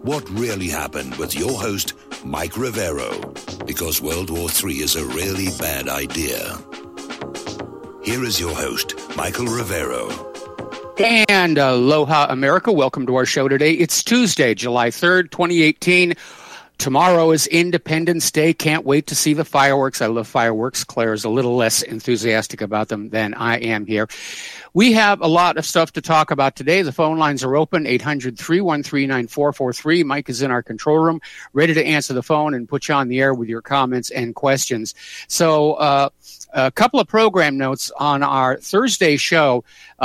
What really happened with your host, Mike Rivero, because World War III is a really bad idea. Here is your host, Michael Rivero. And aloha, America. Welcome to our show today. It's Tuesday, July 3rd, 2018. Tomorrow is Independence Day. Can't wait to see the fireworks. I love fireworks. Claire is a little less enthusiastic about them than I am here. We have a lot of stuff to talk about today. The phone lines are open, 800-313-9443. Mike is in our control room, ready to answer the phone and put you on the air with your comments and questions. So a couple of program notes on our Thursday show.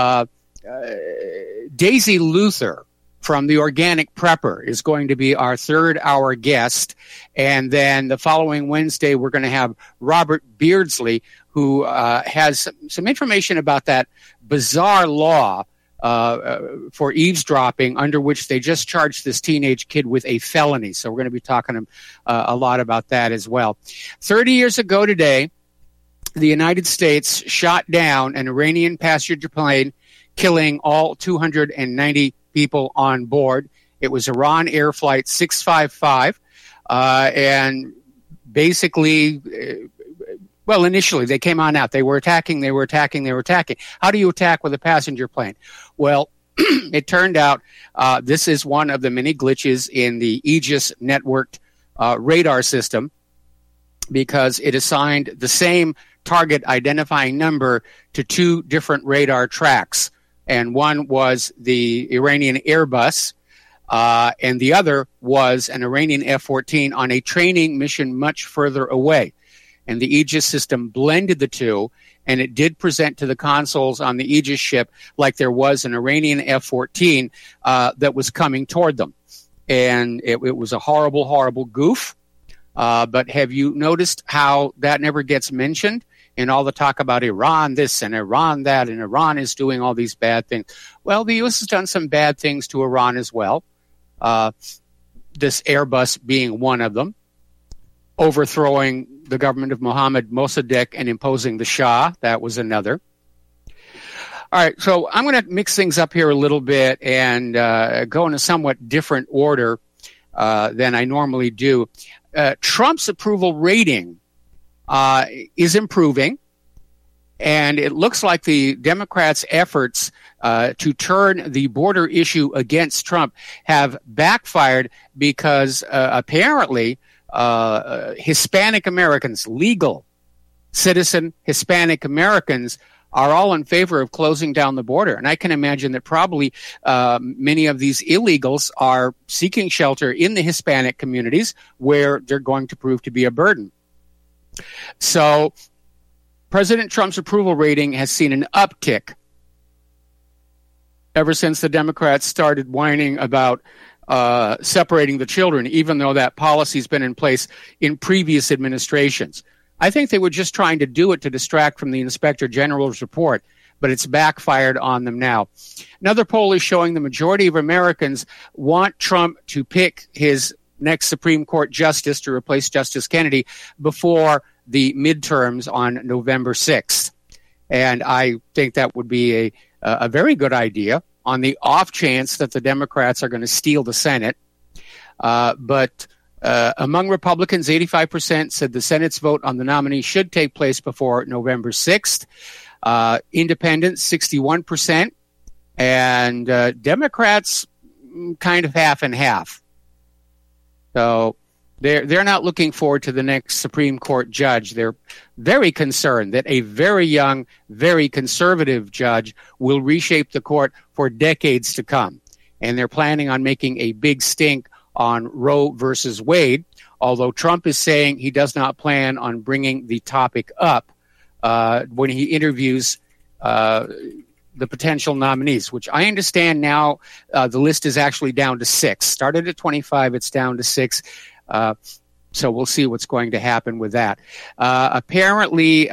Daisy Luther from the Organic Prepper is going to be our third-hour guest. And then the following Wednesday, we're going to have Robert Beardsley, who has some information about that bizarre law for eavesdropping, under which they just charged this teenage kid with a felony. So we're going to be talking a lot about that as well. 30 years ago today, the United States shot down an Iranian passenger plane, killing all 290 people on board. It was Iran Air Flight 655. And basically, initially they came on out. They were attacking. How do you attack with a passenger plane? Well, it turned out this is one of the many glitches in the Aegis networked radar system, because it assigned the same target identifying number to two different radar tracks. And one was the Iranian Airbus, and the other was an Iranian F-14 on a training mission much further away. And the Aegis system blended the two, and it did present to the consoles on the Aegis ship like there was an Iranian F-14 that was coming toward them. And it was a horrible, horrible goof. But have you noticed how that never gets mentioned? And all the talk about Iran this and Iran that, and Iran is doing all these bad things. Well, the U.S. has done some bad things to Iran as well. This Airbus being one of them, overthrowing the government of Mohammad Mossadegh and imposing the Shah. That was another. All right, so I'm going to mix things up here a little bit and go in a somewhat different order than I normally do. Trump's approval rating is improving, and it looks like the Democrats' efforts to turn the border issue against Trump have backfired, because apparently Hispanic Americans, legal citizen Hispanic Americans, are all in favor of closing down the border. And I can imagine that probably many of these illegals are seeking shelter in the Hispanic communities, where they're going to prove to be a burden. So President Trump's approval rating has seen an uptick ever since the Democrats started whining about separating the children, even though that policy's been in place in previous administrations. I think they were just trying to do it to distract from the Inspector General's report, but it's backfired on them now. Another poll is showing the majority of Americans want Trump to pick his next Supreme Court justice to replace Justice Kennedy before the midterms on November 6th. And I think that would be a very good idea, on the off chance that the Democrats are going to steal the Senate. But among Republicans, 85% said the Senate's vote on the nominee should take place before November 6th. Independents, 61%. And Democrats, kind of half and half. So they're not looking forward to the next Supreme Court judge. They're very concerned that a very young, very conservative judge will reshape the court for decades to come. And they're planning on making a big stink on Roe versus Wade, although Trump is saying he does not plan on bringing the topic up when he interviews the potential nominees, which I understand now the list is actually down to 6. Started at 25, it's down to 6. So we'll see what's going to happen with that. Apparently,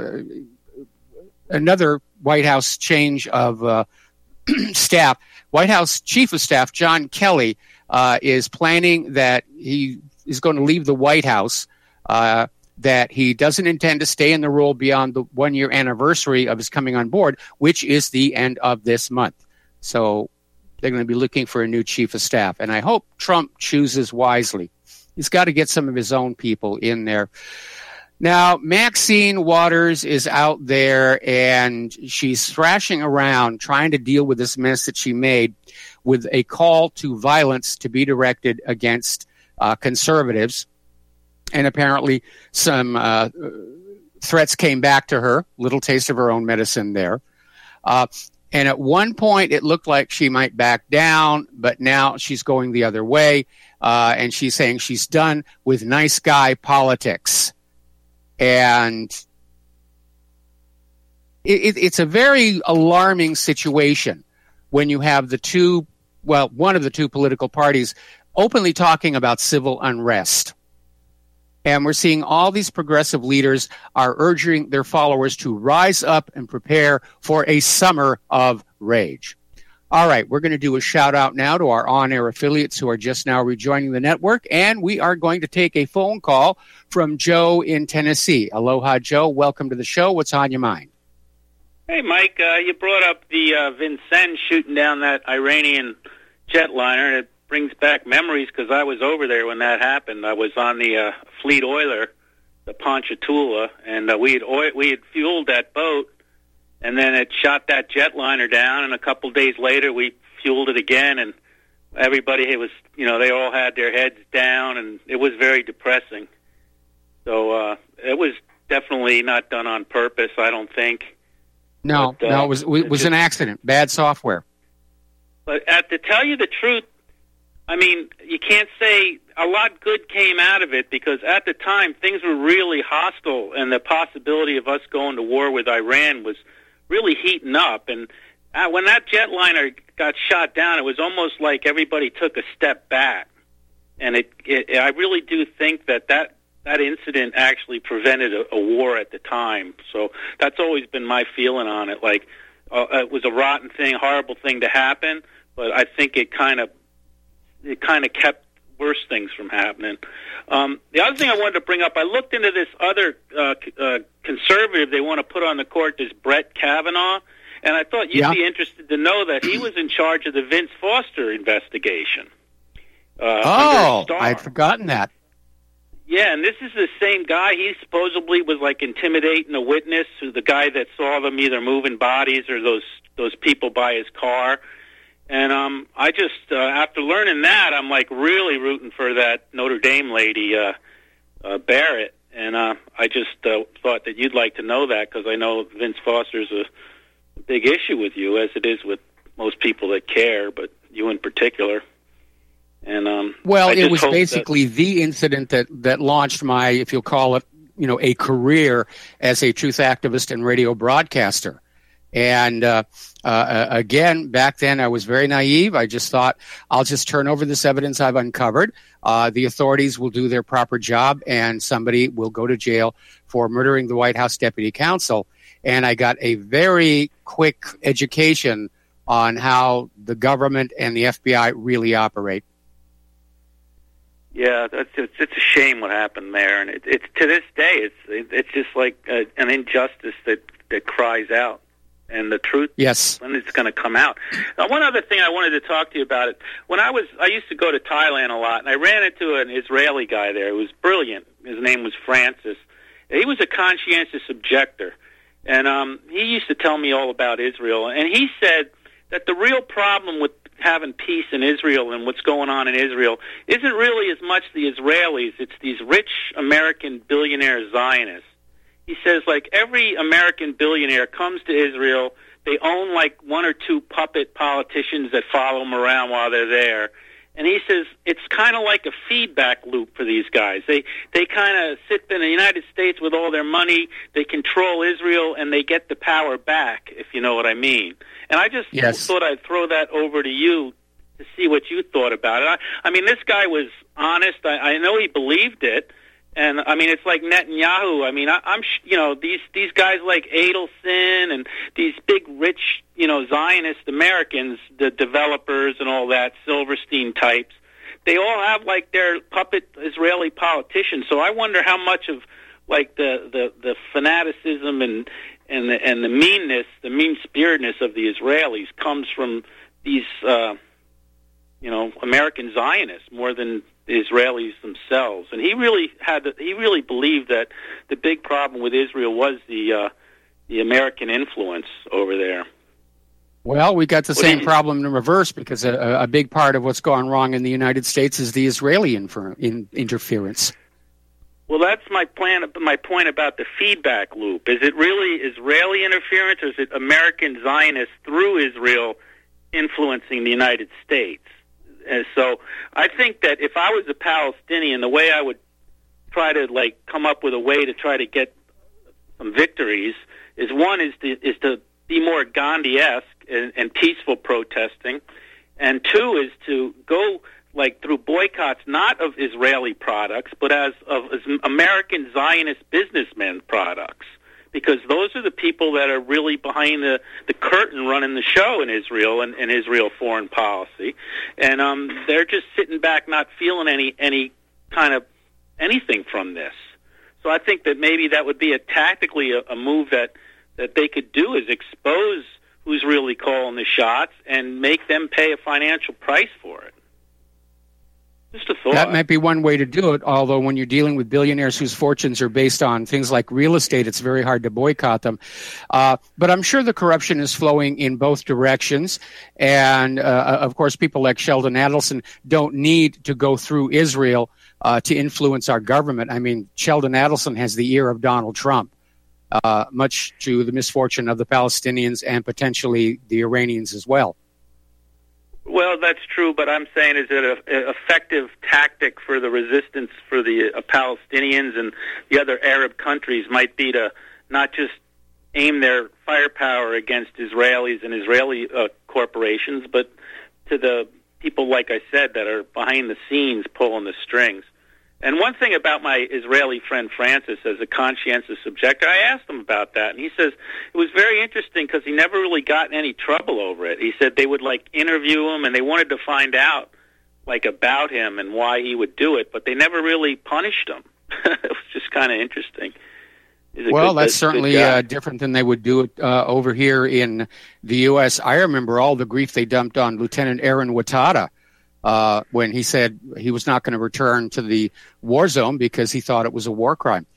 another White House change of staff. White House Chief of Staff John Kelly is planning that he is going to leave the White House, that he doesn't intend to stay in the role beyond the 1-year anniversary of his coming on board, which is the end of this month. So they're going to be looking for a new chief of staff. And I hope Trump chooses wisely. He's got to get some of his own people in there. Now, Maxine Waters is out there, and she's thrashing around trying to deal with this mess that she made with a call to violence to be directed against conservatives. And apparently some threats came back to her, little taste of her own medicine there. And at one point, it looked like she might back down, but now she's going the other way, and she's saying she's done with nice guy politics. And it's a very alarming situation when you have one of the two political parties openly talking about civil unrest. And we're seeing all these progressive leaders are urging their followers to rise up and prepare for a summer of rage. All right, we're going to do a shout-out now to our on-air affiliates who are just now rejoining the network, and we are going to take a phone call from Joe in Tennessee. Aloha, Joe. Welcome to the show. What's on your mind? Hey, Mike, you brought up the Vincennes shooting down that Iranian jetliner. It brings back memories because I was over there when that happened. I was on the Fleet Oiler, the Ponchatoula, and we had fueled that boat. And then it shot that jetliner down, and a couple days later we fueled it again, and everybody they all had their heads down, and it was very depressing. So it was definitely not done on purpose, I don't think. No, it was an accident, bad software. But to tell you the truth, I mean, you can't say a lot good came out of it because at the time things were really hostile, and the possibility of us going to war with Iran was really heating up. And when that jetliner got shot down, it was almost like everybody took a step back. And I really do think that incident actually prevented a war at the time. So that's always been my feeling on it. Like, it was a rotten thing, horrible thing to happen, but I think it kind of kept worse things from happening. The other thing I wanted to bring up, I looked into this other conservative they want to put on the court, this Brett Kavanaugh, and I thought you'd be interested to know that he was in charge of the Vince Foster investigation. I'd forgotten that. Yeah, and this is the same guy. He supposedly was like intimidating a witness, the guy that saw them either moving bodies or those people by his car. And I just, after learning that, I'm like really rooting for that Notre Dame lady, Barrett. And I just thought that you'd like to know that because I know Vince Foster's a big issue with you, as it is with most people that care, but you in particular. And it was basically the incident that launched my, if you'll call it, a career as a truth activist and radio broadcaster. And again, back then I was very naive. I just thought, I'll just turn over this evidence I've uncovered. The authorities will do their proper job, and somebody will go to jail for murdering the White House deputy counsel. And I got a very quick education on how the government and the FBI really operate. Yeah, it's a shame what happened there, and it's to this day it's just like an injustice that cries out. And the truth, yes, when it's going to come out. Now, one other thing I wanted to talk to you about it. I used to go to Thailand a lot, and I ran into an Israeli guy there. It was brilliant. His name was Francis. He was a conscientious objector, and he used to tell me all about Israel. And he said that the real problem with having peace in Israel and what's going on in Israel isn't really as much the Israelis. It's these rich American billionaire Zionists. He says, like, every American billionaire comes to Israel. They own, like, one or two puppet politicians that follow them around while they're there. And he says it's kind of like a feedback loop for these guys. They kind of sit in the United States with all their money. They control Israel, and they get the power back, if you know what I mean. And I just thought I'd throw that over to you to see what you thought about it. I mean, this guy was honest. I know he believed it. And I mean, it's like Netanyahu. I mean, I'm these guys like Adelson and these big, rich, Zionist Americans, the developers and all that, Silverstein types. They all have like their puppet Israeli politicians. So I wonder how much of like the fanaticism and the meanness, the mean-spiritedness of the Israelis comes from these American Zionists more than the Israelis themselves. And he really believed that the big problem with Israel was the American influence over there. Well, we got the same problem in reverse, because a big part of what's gone wrong in the United States is the Israeli interference. Well, that's my point about the feedback loop. Is it really Israeli interference, or is it American Zionists through Israel influencing the United States? And so I think that if I was a Palestinian, the way I would try to come up with a way to try to get some victories is, one is to be more Gandhi-esque and peaceful protesting, and two is to go through boycotts not of Israeli products, but as American Zionist businessmen products, because those are the people that are really behind the curtain running the show in Israel and Israel foreign policy, and they're just sitting back not feeling any kind of anything from this. So I think that maybe that would be tactically a move that they could do, is expose who's really calling the shots and make them pay a financial price for it. Just a thought. That might be one way to do it, although when you're dealing with billionaires whose fortunes are based on things like real estate, it's very hard to boycott them. But I'm sure the corruption is flowing in both directions. And, of course, people like Sheldon Adelson don't need to go through Israel to influence our government. I mean, Sheldon Adelson has the ear of Donald Trump, much to the misfortune of the Palestinians and potentially the Iranians as well. Well, that's true, but I'm saying, is it an effective tactic for the resistance for the Palestinians and the other Arab countries might be to not just aim their firepower against Israelis and Israeli corporations, but to the people, like I said, that are behind the scenes pulling the strings. And one thing about my Israeli friend Francis, as a conscientious objector, I asked him about that, and he says it was very interesting because he never really got in any trouble over it. He said they would interview him, and they wanted to find out about him and why he would do it, but they never really punished him. It was just kind of interesting. Well, that's certainly different than they would do it over here in the U.S. I remember all the grief they dumped on Lieutenant Aaron Watada when he said he was not going to return to the war zone because he thought it was a war crime.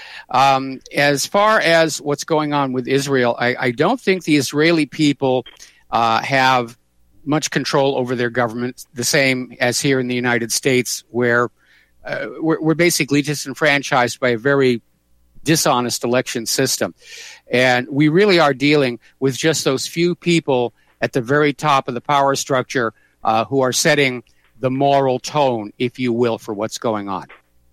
As far as what's going on with Israel, I don't think the Israeli people have much control over their government, the same as here in the United States, where we're basically disenfranchised by a very dishonest election system. And we really are dealing with just those few people at the very top of the power structure who are setting the moral tone, if you will, for what's going on.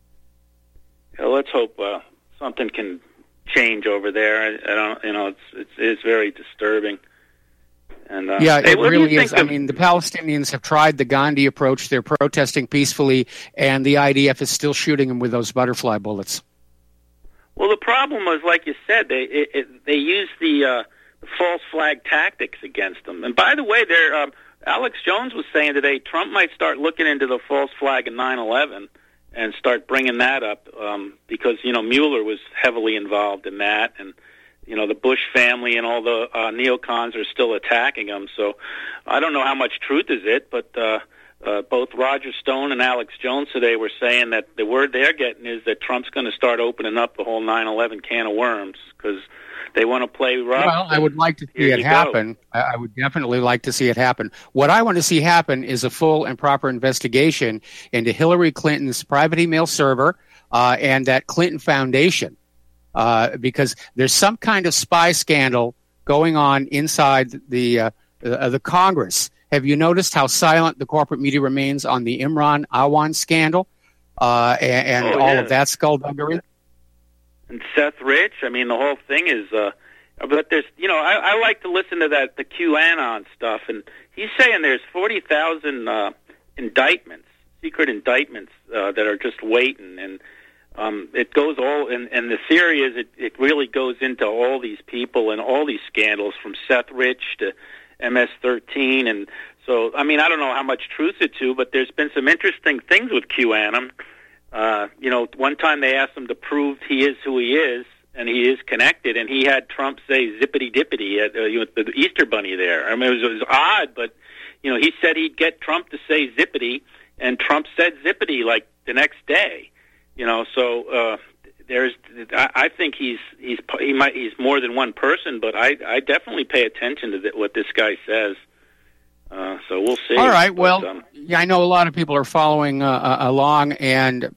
Yeah, let's hope something can change over there. It's very disturbing. And yeah, it really is. I mean, the Palestinians have tried the Gandhi approach. They're protesting peacefully, and the IDF is still shooting them with those butterfly bullets. Well, the problem was, like you said, they used the false flag tactics against them. And by the way, Alex Jones was saying today Trump might start looking into the false flag in 9/11 and start bringing that up because, Mueller was heavily involved in that. And, the Bush family and all the neocons are still attacking him. So I don't know how much truth is it, but both Roger Stone and Alex Jones today were saying that the word they're getting is that Trump's going to start opening up the whole 9/11 can of worms because they want to play rough. Well, I would like to see it happen. I would definitely like to see it happen. What I want to see happen is a full and proper investigation into Hillary Clinton's private email server and that Clinton Foundation, because there's some kind of spy scandal going on inside the Congress. Have you noticed how silent the corporate media remains on the Imran Awan scandal and all of that skullduggery? And Seth Rich, I mean, the whole thing is, but there's, I like to listen to the QAnon stuff, and he's saying there's 40,000 indictments, secret indictments that are just waiting, and it goes all, and the theory is it really goes into all these people and all these scandals from Seth Rich to MS-13, and so, I mean, I don't know how much truth it's to, but there's been some interesting things with QAnon. One time they asked him to prove he is who he is, and he is connected, and he had Trump say zippity-dippity at the Easter Bunny there. I mean, it was odd, but, he said he'd get Trump to say zippity, and Trump said zippity like the next day. So I think he's more than one person, but I definitely pay attention to what this guy says. So we'll see. All right. Well, I know a lot of people are following along, and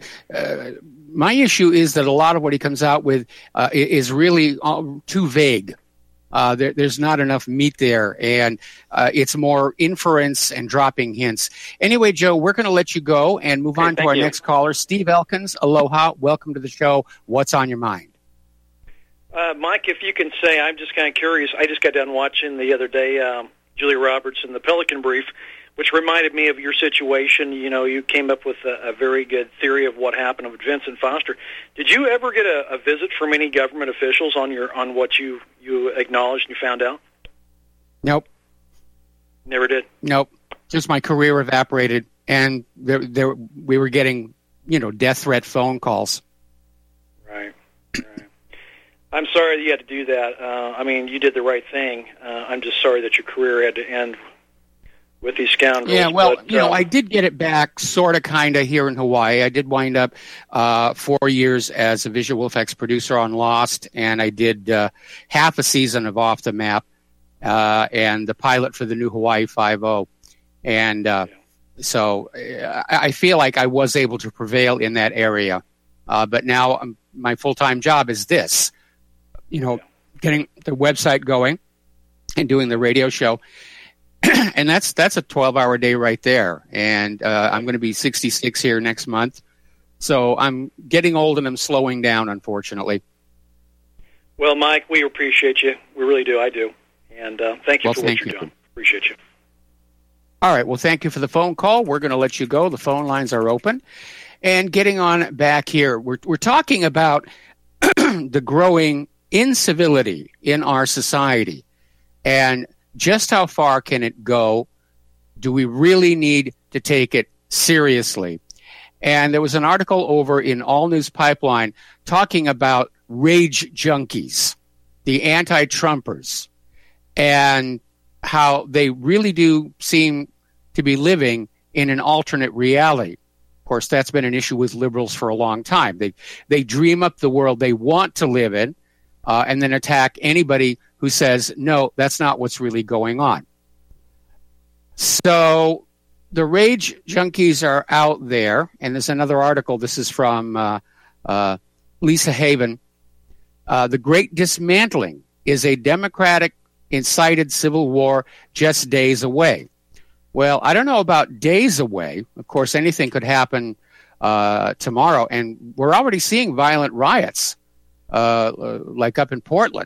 my issue is that a lot of what he comes out with is really too vague. There's not enough meat there, and it's more inference and dropping hints. Anyway, Joe, we're going to let you go and move on to our next caller, Steve Elkins. Aloha. Welcome to the show. What's on your mind? Mike, if you can say, I'm just kind of curious. I just got done watching the other day Julia Roberts and the Pelican Brief, which reminded me of your situation. You came up with a very good theory of what happened with Vincent Foster. Did you ever get a visit from any government officials on what you acknowledged and you found out? Nope. Never did? Nope. Just my career evaporated, and we were getting, death threat phone calls. Right. I'm sorry that you had to do that. You did the right thing. I'm just sorry that your career had to end with these scoundrels. Yeah, well, I did get it back, sort of, kind of, here in Hawaii. I did wind up 4 years as a visual effects producer on Lost, and I did half a season of Off the Map and the pilot for the new Hawaii Five-0. And so I feel like I was able to prevail in that area. But now my full-time job is this. Getting the website going and doing the radio show. And that's a 12-hour day right there. And I'm going to be 66 here next month. So I'm getting old and I'm slowing down, unfortunately. Well, Mike, we appreciate you. We really do. I do. And thank you for what you're doing. Appreciate you. All right. Well, thank you for the phone call. We're going to let you go. The phone lines are open. And getting on back here, we're talking about the growing incivility in our society, and just how far can it go? Do we really need to take it seriously? And there was an article over in All News Pipeline talking about rage junkies, the anti-Trumpers, and how they really do seem to be living in an alternate reality. Of course, that's been an issue with liberals for a long time. They dream up the world they want to live in, and then attack anybody who says, no, that's not what's really going on. So the rage junkies are out there, and there's another article. This is from Lisa Haven. The Great Dismantling is a Democratic-incited civil war just days away. Well, I don't know about days away. Of course, anything could happen tomorrow, and we're already seeing violent riots. Like up in Portland.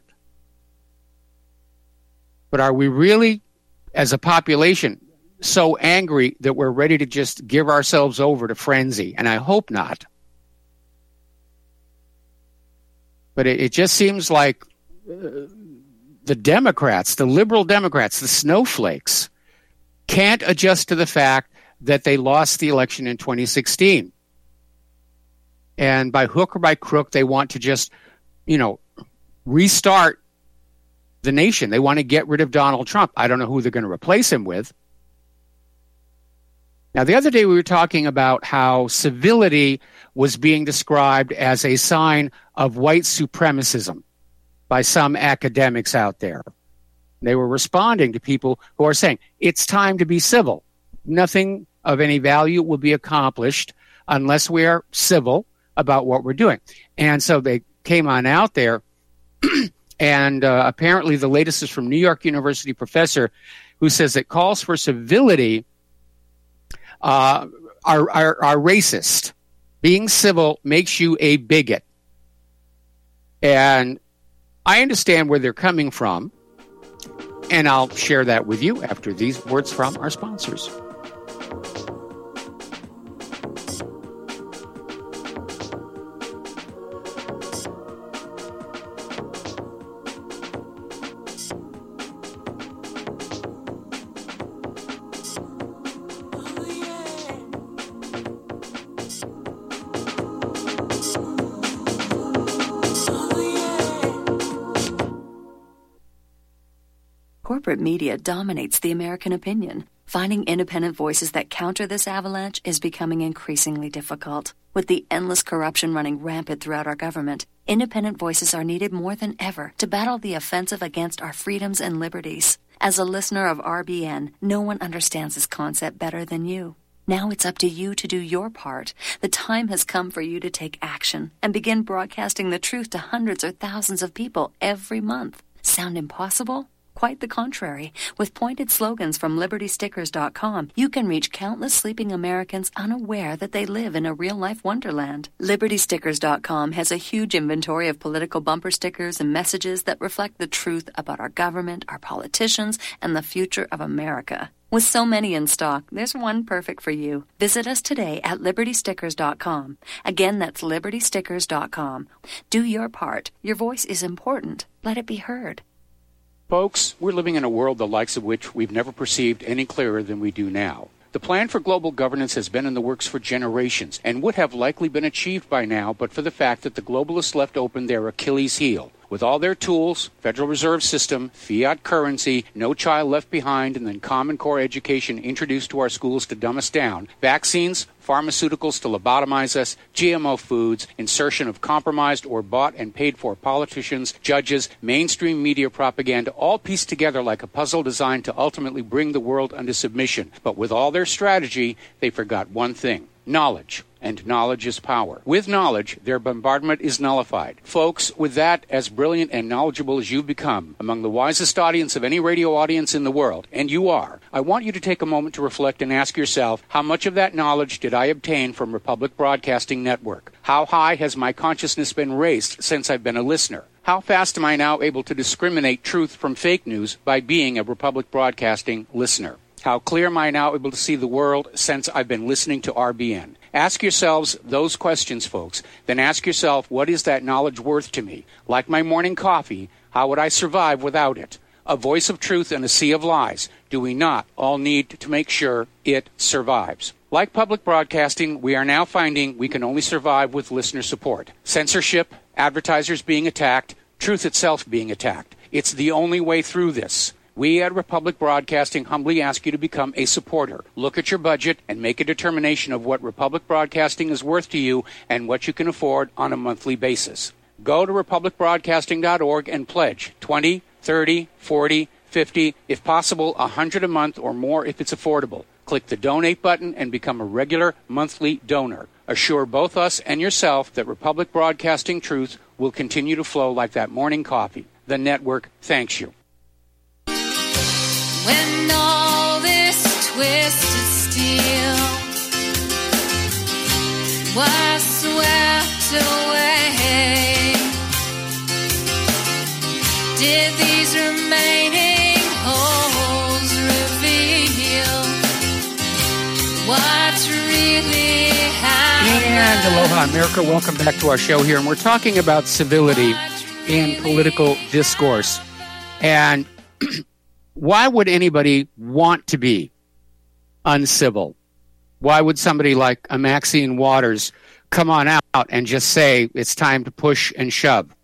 But are we really, as a population, so angry that we're ready to just give ourselves over to frenzy? And I hope not. But it just seems like the Democrats, the liberal Democrats, the snowflakes, can't adjust to the fact that they lost the election in 2016. And by hook or by crook, they want to just restart the nation. They want to get rid of Donald Trump. I don't know who they're going to replace him with. Now, the other day we were talking about how civility was being described as a sign of white supremacism by some academics out there. They were responding to people who are saying, it's time to be civil. Nothing of any value will be accomplished unless we are civil about what we're doing. And so they came on out there, and apparently the latest is from New York University professor who says that calls for civility are racist. Being civil makes you a bigot. And I understand where they're coming from, and I'll share that with you after these words from our sponsors. Corporate media dominates the American opinion. Finding independent voices that counter this avalanche is becoming increasingly difficult. With the endless corruption running rampant throughout our government, independent voices are needed more than ever to battle the offensive against our freedoms and liberties. As a listener of RBN, no one understands this concept better than you. Now it's up to you to do your part. The time has come for you to take action and begin broadcasting the truth to hundreds or thousands of people every month. Sound impossible? Quite the contrary. With pointed slogans from LibertyStickers.com, you can reach countless sleeping Americans unaware that they live in a real-life wonderland. LibertyStickers.com has a huge inventory of political bumper stickers and messages that reflect the truth about our government, our politicians, and the future of America. With so many in stock, there's one perfect for you. Visit us today at LibertyStickers.com. Again, that's LibertyStickers.com. Do your part. Your voice is important. Let it be heard. Folks, we're living in a world the likes of which we've never perceived any clearer than we do now. The plan for global governance has been in the works for generations and would have likely been achieved by now but for the fact that the globalists left open their Achilles heel. With all their tools, Federal Reserve System, fiat currency, no child left behind, and then Common Core education introduced to our schools to dumb us down, vaccines, pharmaceuticals to lobotomize us, GMO foods, insertion of compromised or bought and paid for politicians, judges, mainstream media propaganda, all pieced together like a puzzle designed to ultimately bring the world under submission. But with all their strategy, they forgot one thing: knowledge. And knowledge is power. With knowledge, their bombardment is nullified. Folks, with that, as brilliant and knowledgeable as you've become, among the wisest audience of any radio audience in the world, and you are, I want you to take a moment to reflect and ask yourself, how much of that knowledge did I obtain from Republic Broadcasting Network? How high has my consciousness been raised since I've been a listener? How fast am I now able to discriminate truth from fake news by being a Republic Broadcasting listener? How clear am I now able to see the world since I've been listening to RBN? Ask yourselves those questions, folks. Then ask yourself, what is that knowledge worth to me? Like my morning coffee, how would I survive without it? A voice of truth in a sea of lies. Do we not all need to make sure it survives? Like public broadcasting, we are now finding we can only survive with listener support. Censorship, advertisers being attacked, truth itself being attacked. It's the only way through this. We at Republic Broadcasting humbly ask you to become a supporter. Look at your budget and make a determination of what Republic Broadcasting is worth to you and what you can afford on a monthly basis. Go to republicbroadcasting.org and pledge $20, $30, $40, $50, if possible, $100 a month or more if it's affordable. Click the donate button and become a regular monthly donor. Assure both us and yourself that Republic Broadcasting truth will continue to flow like that morning coffee. The network thanks you. When all this twisted steel was swept away, did these remaining holes reveal what's really happening? And aloha, America. Welcome back to our show here. And we're talking about civility in political discourse. And why would anybody want to be uncivil? Why would somebody like a Maxine Waters come on out and just say it's time to push and shove?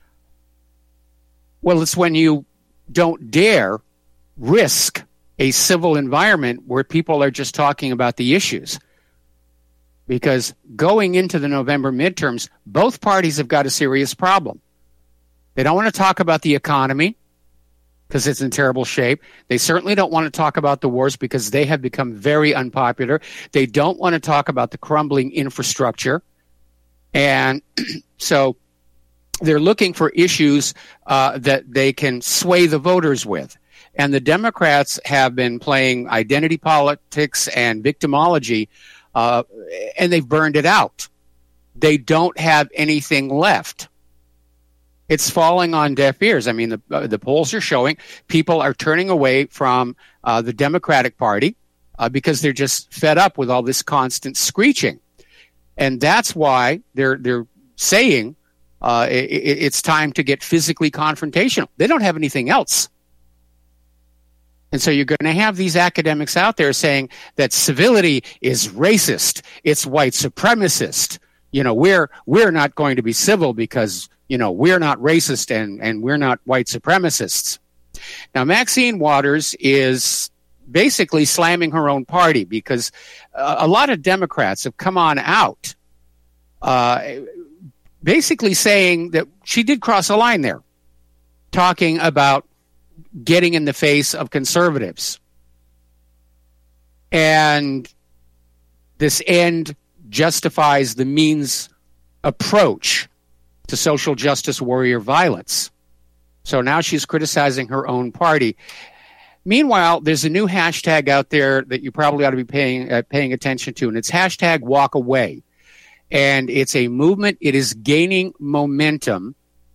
Well, it's when you don't dare risk a civil environment where people are just talking about the issues. Because going into the November midterms, both parties have got a serious problem. They don't want to talk about the economy because it's in terrible shape. They certainly don't want to talk about the wars because they have become very unpopular. They don't want to talk about the crumbling infrastructure. And so they're looking for issues that they can sway the voters with. And the Democrats have been playing identity politics and victimology, and they've burned it out. They don't have anything left. It's falling on deaf ears. I mean, the polls are showing people are turning away from the Democratic Party because they're just fed up with all this constant screeching. And that's why they're saying it's time to get physically confrontational. They don't have anything else. And so you're going to have these academics out there saying that civility is racist. It's white supremacist. You know, we're not going to be civil because, you know, we're not racist and we're not white supremacists. Now, Maxine Waters is basically slamming her own party because a lot of Democrats have come on out basically saying that she did cross a line there, talking about getting in the face of conservatives. And this end justifies the means approach to social justice warrior violence. So now she's criticizing her own party. Meanwhile, there's a new hashtag out there that you probably ought to be paying attention to, and it's hashtag walk away. And it's a movement. It is gaining momentum.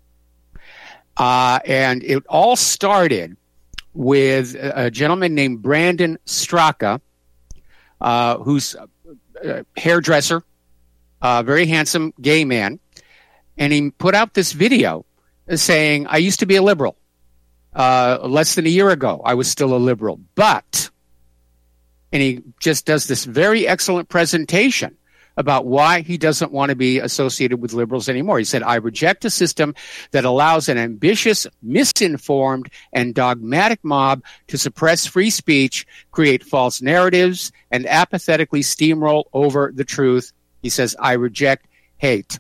And it all started with a gentleman named Brandon Straka, who's a hairdresser, a very handsome gay man. And he put out this video saying, I used to be a liberal. Less than a year ago, I was still a liberal. But, and he just does this very excellent presentation about why he doesn't want to be associated with liberals anymore. He said, I reject a system that allows an ambitious, misinformed, and dogmatic mob to suppress free speech, create false narratives, and apathetically steamroll over the truth. He says, I reject hate.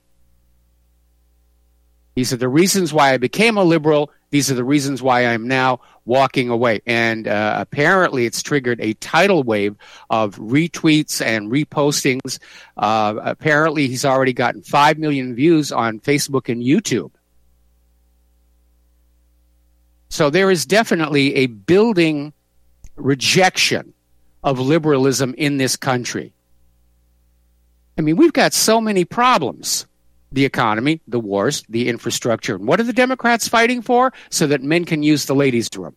He said, the reasons why I became a liberal, these are the reasons why I'm now walking away. And apparently it's triggered a tidal wave of retweets and repostings. Apparently he's already gotten 5 million views on Facebook and YouTube. So there is definitely a building rejection of liberalism in this country. I mean, we've got so many problems. The economy, the wars, the infrastructure. And what are the Democrats fighting for? So that men can use the ladies' room.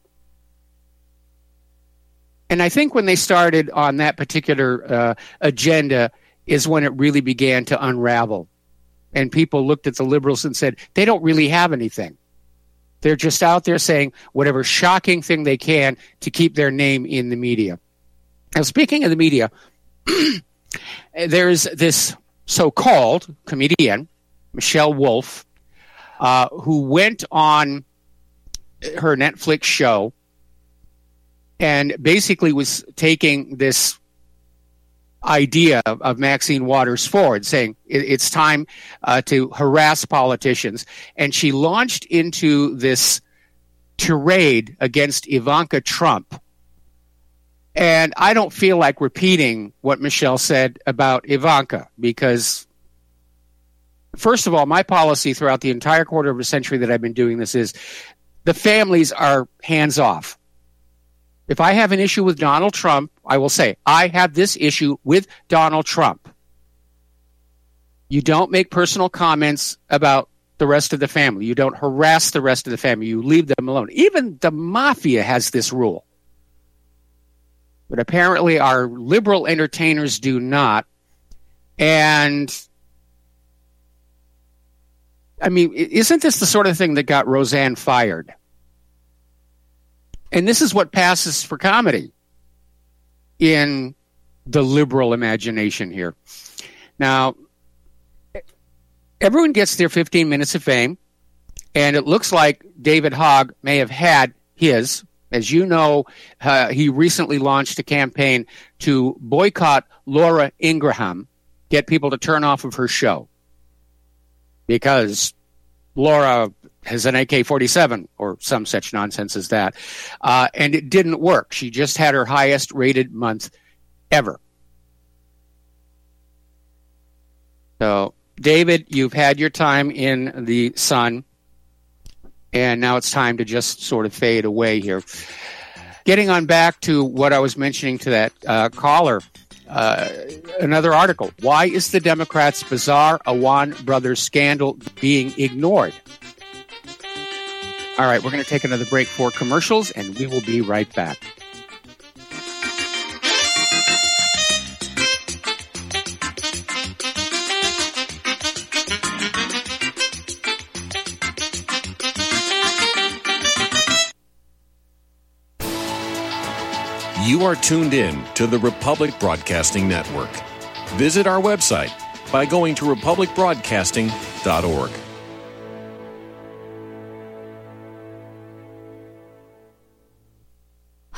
And I think when they started on that particular agenda is when it really began to unravel. And people looked at the liberals and said, they don't really have anything. They're just out there saying whatever shocking thing they can to keep their name in the media. Now, speaking of the media, there's this so-called comedian, Michelle Wolf, who went on her Netflix show and basically was taking this idea of Maxine Waters forward, saying it's time to harass politicians. And she launched into this tirade against Ivanka Trump. And I don't feel like repeating what Michelle said about Ivanka because, first of all, my policy throughout the entire quarter of a century that I've been doing this is the families are hands off. If I have an issue with Donald Trump, I will say, I have this issue with Donald Trump. You don't make personal comments about the rest of the family. You don't harass the rest of the family. You leave them alone. Even the mafia has this rule. But apparently our liberal entertainers do not. And I mean, isn't this the sort of thing that got Roseanne fired? And this is what passes for comedy in the liberal imagination here. Now, everyone gets their 15 minutes of fame, and it looks like David Hogg may have had his. As you know, he recently launched a campaign to boycott Laura Ingraham, get people to turn off of her show. Because Laura has an AK-47 or some such nonsense as that. And it didn't work. She just had her highest rated month ever. So, David, you've had your time in the sun, and now it's time to just sort of fade away here. Getting on back to what I was mentioning to that caller, another article. Why is the Democrats' bizarre Awan Brothers scandal being ignored? All right, we're going to take another break for commercials, and we will be right back. You are tuned in to the Republic Broadcasting Network. Visit our website by going to republicbroadcasting.org. .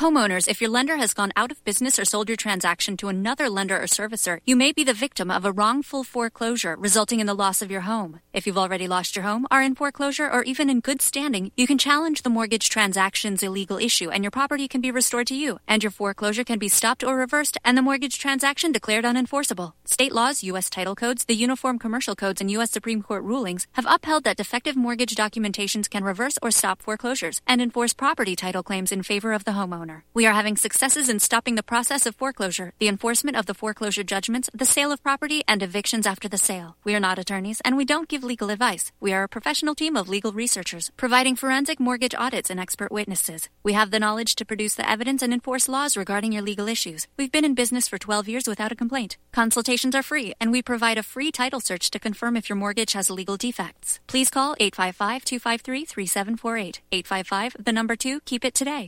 Homeowners, if your lender has gone out of business or sold your transaction to another lender or servicer, you may be the victim of a wrongful foreclosure, resulting in the loss of your home. If you've already lost your home, are in foreclosure, or even in good standing, you can challenge the mortgage transaction's illegal issue, and your property can be restored to you, and your foreclosure can be stopped or reversed, and the mortgage transaction declared unenforceable. State laws, U.S. title codes, the Uniform Commercial Codes, and U.S. Supreme Court rulings have upheld that defective mortgage documentations can reverse or stop foreclosures and enforce property title claims in favor of the homeowner. We are having successes in stopping the process of foreclosure, the enforcement of the foreclosure judgments, the sale of property, and evictions after the sale. We are not attorneys, and we don't give legal advice. We are a professional team of legal researchers, providing forensic mortgage audits and expert witnesses. We have the knowledge to produce the evidence and enforce laws regarding your legal issues. We've been in business for 12 years without a complaint. Consultations are free, and we provide a free title search to confirm if your mortgage has legal defects. Please call 855-253-3748. 855, 2, keep it today.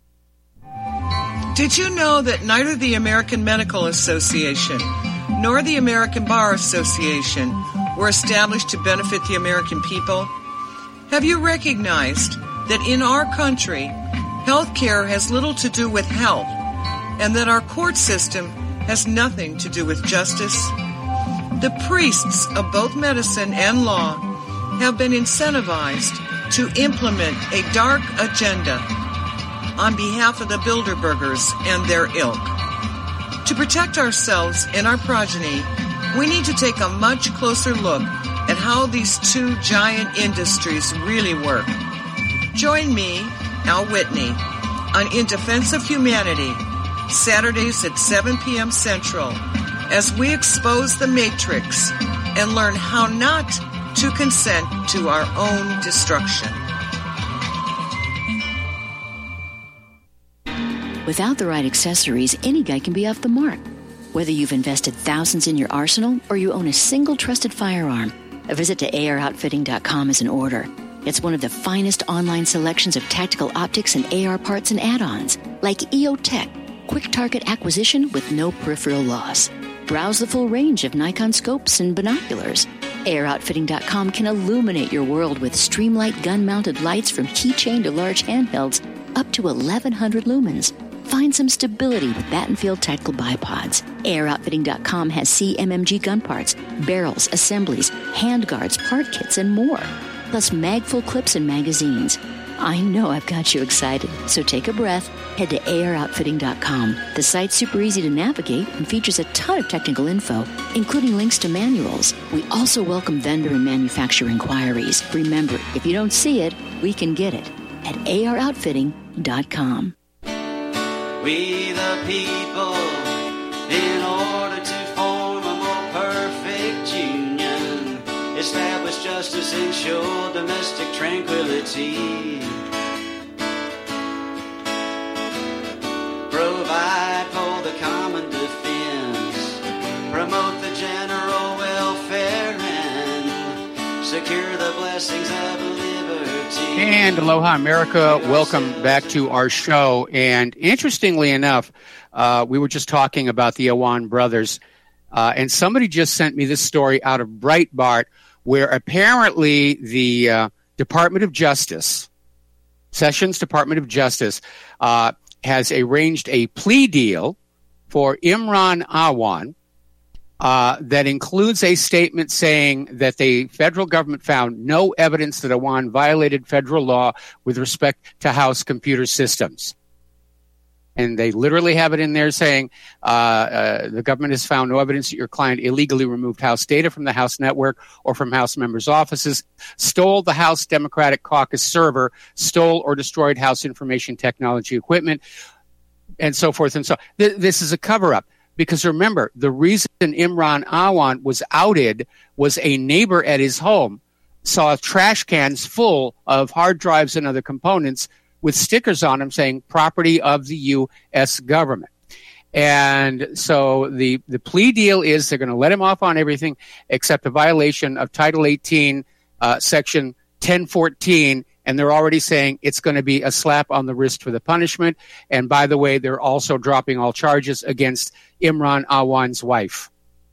Did you know that neither the American Medical Association nor the American Bar Association were established to benefit the American people? Have you recognized that in our country, health care has little to do with health, and that our court system has nothing to do with justice? The priests of both medicine and law have been incentivized to implement a dark agenda on behalf of the Bilderbergers and their ilk. To protect ourselves and our progeny, we need to take a much closer look at how these two giant industries really work. Join me, Al Whitney, on In Defense of Humanity, Saturdays at 7 p.m. Central, as we expose the Matrix and learn how not to consent to our own destruction. Without the right accessories, any guy can be off the mark. Whether you've invested thousands in your arsenal or you own a single trusted firearm, a visit to AROutfitting.com is in order. It's one of the finest online selections of tactical optics and AR parts and add-ons, like EOTech, quick target acquisition with no peripheral loss. Browse the full range of Nikon scopes and binoculars. AROutfitting.com can illuminate your world with Streamlight gun-mounted lights from keychain to large handhelds, up to 1,100 lumens. Find some stability with Battenfield Tactical Bipods. AROutfitting.com has CMMG gun parts, barrels, assemblies, handguards, part kits, and more. Plus mag-full clips and magazines. I know I've got you excited, so take a breath. Head to AROutfitting.com. The site's super easy to navigate and features a ton of technical info, including links to manuals. We also welcome vendor and manufacturer inquiries. Remember, if you don't see it, we can get it at AROutfitting.com. We the people, in order to form a more perfect union, establish justice, ensure domestic tranquility, provide for the common defense, promote the general welfare, and secure the blessings of liberty. And aloha, America. Welcome back to our show. And interestingly enough, we were just talking about the Awan brothers, and somebody just sent me this story out of Breitbart, where apparently the Department of Justice, Sessions Department of Justice, has arranged a plea deal for Imran Awan that includes a statement saying that the federal government found no evidence that Awan violated federal law with respect to House computer systems. And they literally have it in there saying the government has found no evidence that your client illegally removed House data from the House network or from House members' offices, stole the House Democratic Caucus server, stole or destroyed House information technology equipment, and so forth and so on. This is a cover-up. Because remember, the reason Imran Awan was outed was a neighbor at his home saw trash cans full of hard drives and other components with stickers on them saying property of the U.S. government. And so the plea deal is they're going to let him off on everything except a violation of Title 18, Section 1014, and they're already saying it's going to be a slap on the wrist for the punishment. And by the way, they're also dropping all charges against Imran Awan's wife.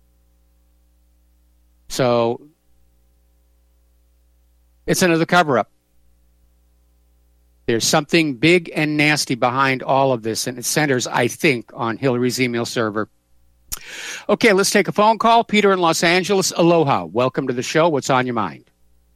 So it's another cover-up. There's something big and nasty behind all of this, and it centers, I think, on Hillary's email server. Okay, let's take a phone call. Peter in Los Angeles, aloha. Welcome to the show. What's on your mind?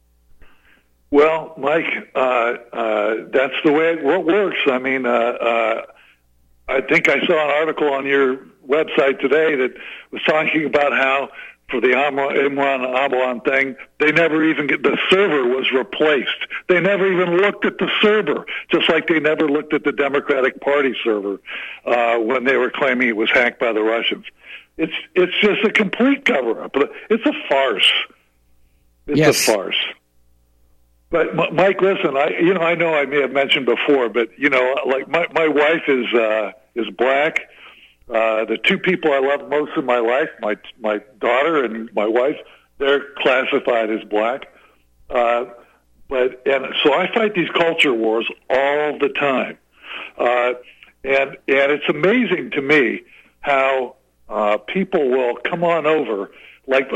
Well, Mike, that's the way it works. I mean, I think I saw an article on your website today that was talking about how for the Imran Abalan thing, they never even the server was replaced. They never even looked at the server, just like they never looked at the Democratic Party server when they were claiming it was hacked by the Russians. It's just a complete cover-up. It's a farce. It's a farce. But Mike, listen, I know I may have mentioned before, but like my wife is black. The two people I love most in my life, my daughter and my wife, they're classified as black. And so I fight these culture wars all the time. And it's amazing to me how people will come on over like,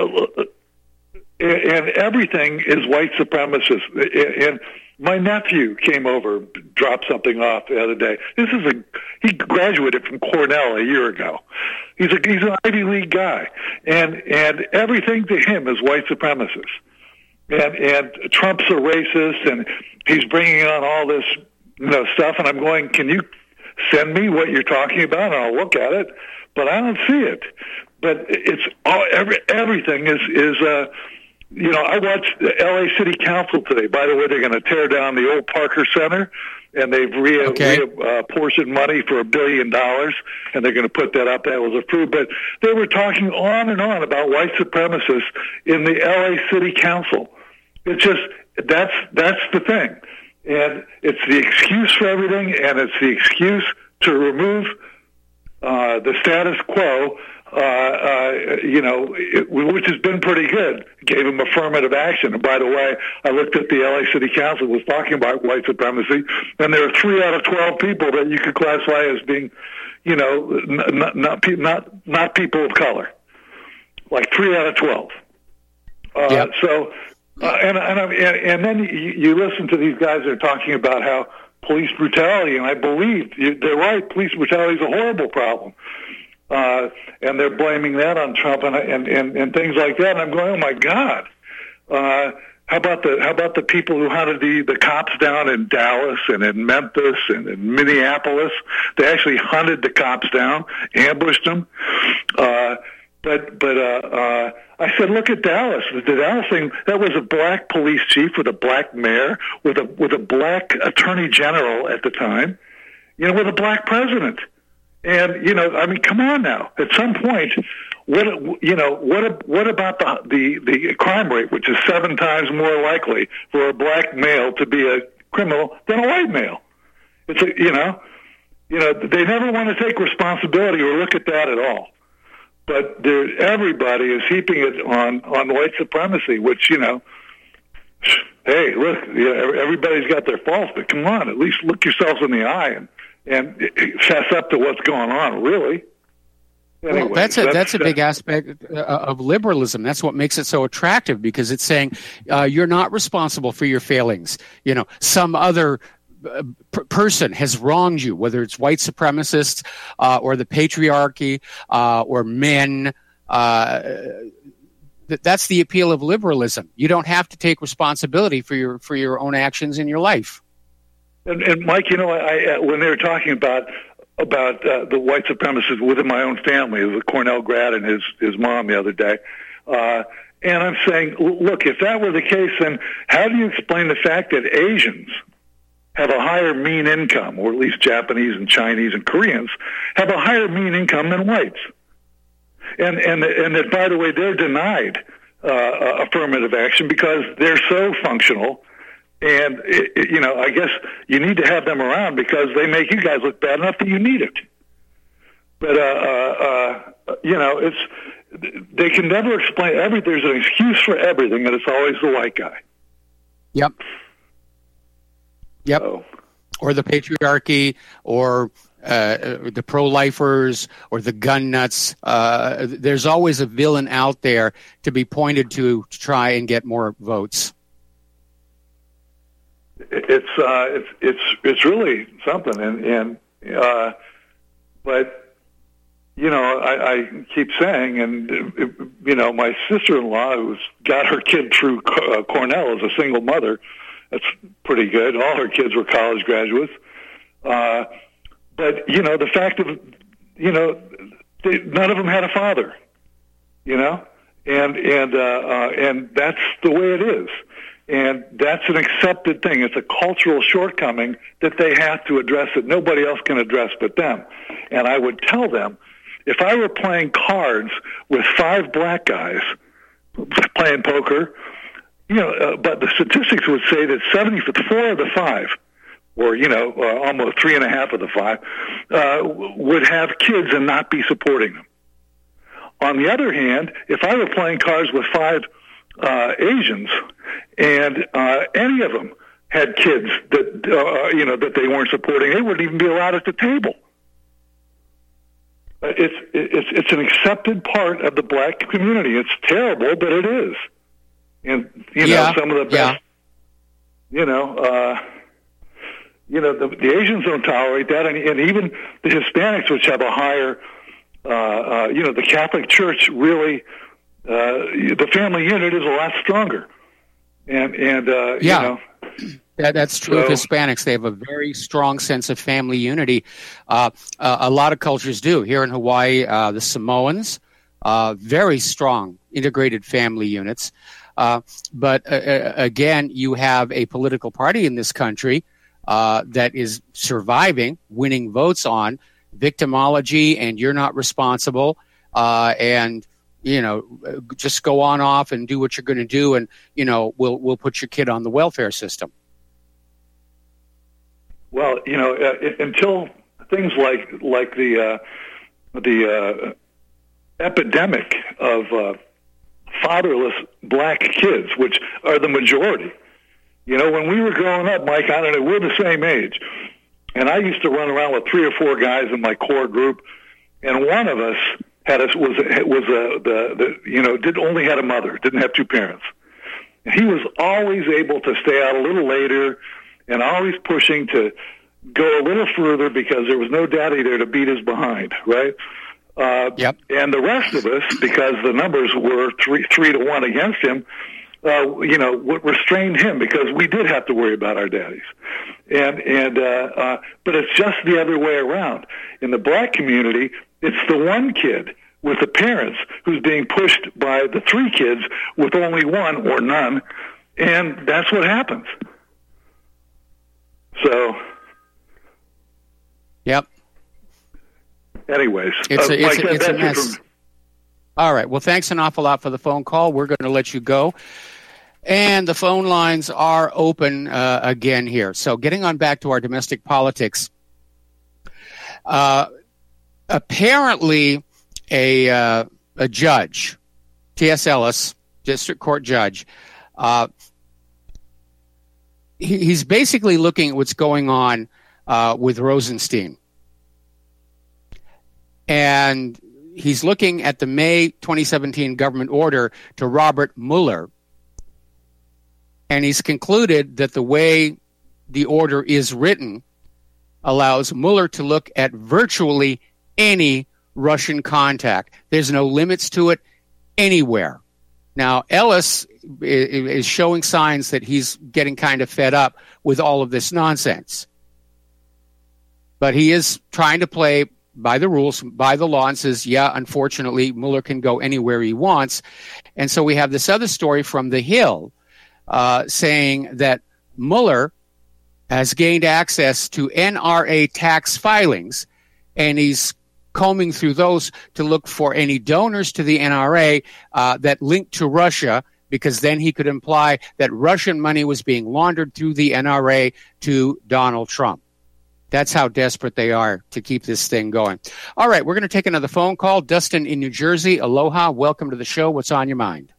and everything is white supremacist. And my nephew came over, dropped something off the other day. He graduated from Cornell a year ago. He's an Ivy League guy, and everything to him is white supremacist. And Trump's a racist, and he's bringing on all this stuff. And I'm going, can you send me what you're talking about, and I'll look at it. But I don't see it. But it's everything is. I watched the L.A. City Council today. By the way, they're going to tear down the old Parker Center, and they've reapportioned money for $1 billion, and they're going to put that up. That was approved. But they were talking on and on about white supremacists in the L.A. City Council. It's just that's the thing, and it's the excuse for everything, and it's the excuse to remove the status quo. Which has been pretty good. Gave them affirmative action. And by the way, I looked at the LA City Council was talking about white supremacy, and there are 3 out of 12 people that you could classify as being, not people of color. Like 3 out of 12. So, and then you listen to these guys that are talking about how police brutality, and I believe they're right. Police brutality is a horrible problem. And they're blaming that on Trump and things like that. And I'm going, oh my God! How about the people who hunted the cops down in Dallas and in Memphis and in Minneapolis? They actually hunted the cops down, ambushed them. But I said, look at Dallas. The Dallas thing, that was a black police chief with a black mayor, with a black attorney general at the time, with a black president. And come on now. At some point, what about the crime rate, which is 7 times more likely for a black male to be a criminal than a white male? It's they never want to take responsibility or look at that at all. But everybody is heaping it on white supremacy, which hey, look, everybody's got their faults, but come on, at least look yourselves in the eye and fess up to what's going on, really. Anyway, well, that's a big aspect of liberalism. That's what makes it so attractive, because it's saying you're not responsible for your failings. Some other person has wronged you, whether it's white supremacists or the patriarchy or men. That's the appeal of liberalism. You don't have to take responsibility for your own actions in your life. And Mike, when they were talking about the white supremacists within my own family, the Cornell grad and his mom the other day, and I'm saying, look, if that were the case, then how do you explain the fact that Asians have a higher mean income, or at least Japanese and Chinese and Koreans have a higher mean income than whites, and that, by the way, they're denied affirmative action because they're so functional. And, I guess you need to have them around because they make you guys look bad enough that you need it. But, they can never explain everything. There's an excuse for everything, and it's always the white guy. Yep. So. Or the patriarchy, or the pro-lifers, or the gun nuts. There's always a villain out there to be pointed to try and get more votes. it's really something, but you know, I keep saying, and you know, my sister-in-law, who's got her kid through Cornell, is a single mother. That's pretty good. All her kids were college graduates, but you know, the fact of, you know, none of them had a father, you know, and that's the way it is. And that's an accepted thing. It's a cultural shortcoming that they have to address that nobody else can address but them. And I would tell them, if I were playing cards with 5 black guys playing poker, you know, but the statistics would say that 74 of the 5, or, you know, almost 3.5 of the 5, would have kids and not be supporting them. On the other hand, if I were playing cards with 5 Asians, and any of them had kids that you know, that they weren't supporting, they wouldn't even be allowed at the table. It's an accepted part of the black community. It's terrible, but it is. And you know, some of the best. You know, the Asians don't tolerate that, and even the Hispanics, which have a higher, you know, the Catholic Church really. The family unit is a lot stronger, and you know, that's true of Hispanics. They have a very strong sense of family unity. A lot of cultures do. Here in Hawaii, the Samoans, very strong integrated family units. But again, you have a political party in this country that is surviving, winning votes on victimology, and you're not responsible, and you know, just go on off and do what you're going to do, and you know, we'll put your kid on the welfare system. Well, you know, until things like the epidemic of fatherless black kids, which are the majority. You know, when we were growing up, Mike, I don't know, we're the same age, and I used to run around with 3 or 4 guys in my core group, and one of us only had a mother, didn't have 2 parents. And he was always able to stay out a little later and always pushing to go a little further because there was no daddy there to beat his behind, right? Yep. And the rest of us, because the numbers were 3 to 1 against him, you know, what restrained him, because we did have to worry about our daddies. But it's just the other way around. In the black community, it's the one kid with the parents who's being pushed by the 3 kids with only 1 or none, and that's what happens. So, yep. Anyways, it's a mess. All right. Well, thanks an awful lot for the phone call. We're going to let you go. And the phone lines are open again here. So getting on back to our domestic politics, apparently a judge, T.S. Ellis, district court judge, he's basically looking at what's going on with Rosenstein. And he's looking at the May 2017 government order to Robert Mueller. And he's concluded that the way the order is written allows Mueller to look at virtually any Russian contact. There's no limits to it anywhere. Now, Ellis is showing signs that he's getting kind of fed up with all of this nonsense. But he is trying to play by the rules, by the law, and says, yeah, unfortunately, Mueller can go anywhere he wants. And so we have this other story from The Hill saying that Mueller has gained access to NRA tax filings, and he's combing through those to look for any donors to the NRA that linked to Russia, because then he could imply that Russian money was being laundered through the NRA to Donald Trump. That's how desperate they are to keep this thing going. All right, we're going to take another phone call. Dustin in New Jersey. Aloha. Welcome to the show. What's on your mind?